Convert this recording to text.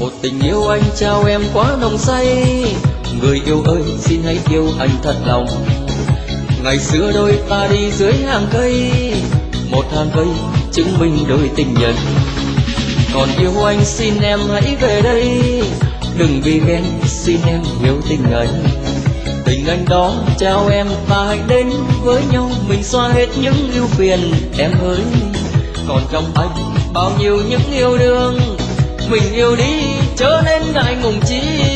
Một tình yêu anh trao em quá nồng say, người yêu ơi xin hãy yêu anh thật lòng. Ngày xưa đôi ta đi dưới hàng cây, một hàng cây chứng minh đôi tình nhân. Còn yêu anh xin em hãy về đây, đừng vì ghen xin em hiểu tình anh. Tình anh đó trao em ta hãy đến với nhau, mình xóa hết những ưu phiền em ơi. Còn trong anh bao nhiêu những yêu đương, mình yêu đi chớ nên ngại ngùng chi.